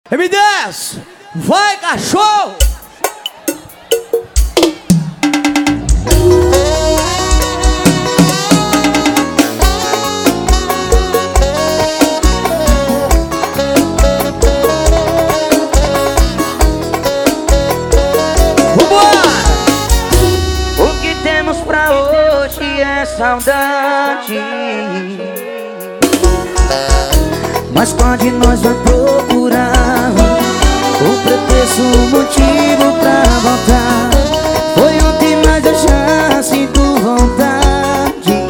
M10, vai cachorro! O que temos pra hoje é saudade, mas qual de nós vai procurar o pretexto, o motivo pra voltar? Foi ontem, mas eu já sinto vontade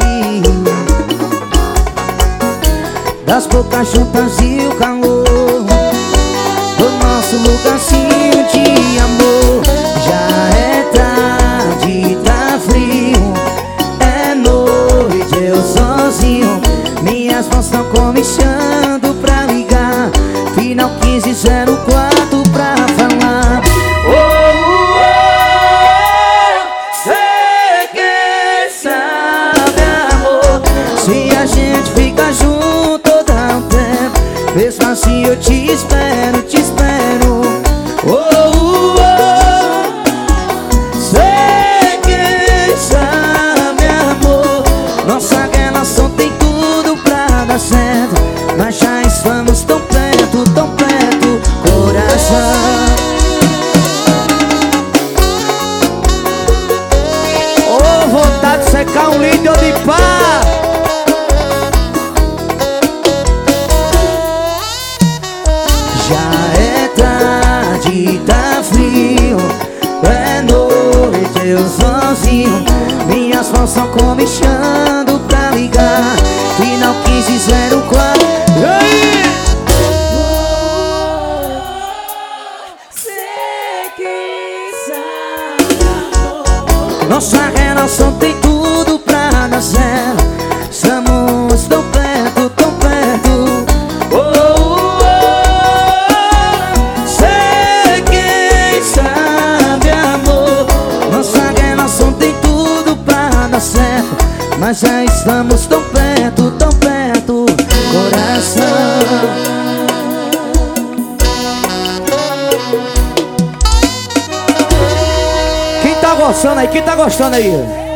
das bocas juntas e o calor do nosso lugarzinho de amor. Já é tarde, tá frio, é noite, eu sozinho. Minhas mãos estão comichando pra ligar. Final 1504 pra falar. Sei que sabe, amor, se a gente fica junto dá um tempo. Mesmo assim eu te espero, te espero. Sei que sabe, amor, nossa relação tem tudo pra dar certo, mas já estamos tão perto, coração. Ô, vontade de secar um líder de pá! Já é tarde, tá frio, é noite, eu sozinho. Minhas mãos estão comichando pra ligar. Final 1504. E aí? Sei que sabe, amor, nossa relação tem tudo pra dar certo. Estamos tão perto, tão perto. Sei que sabe, amor, nossa relação tem tudo pra dar certo, mas já estamos tão perto, coração. Quem tá gostando aí? Quem tá gostando aí?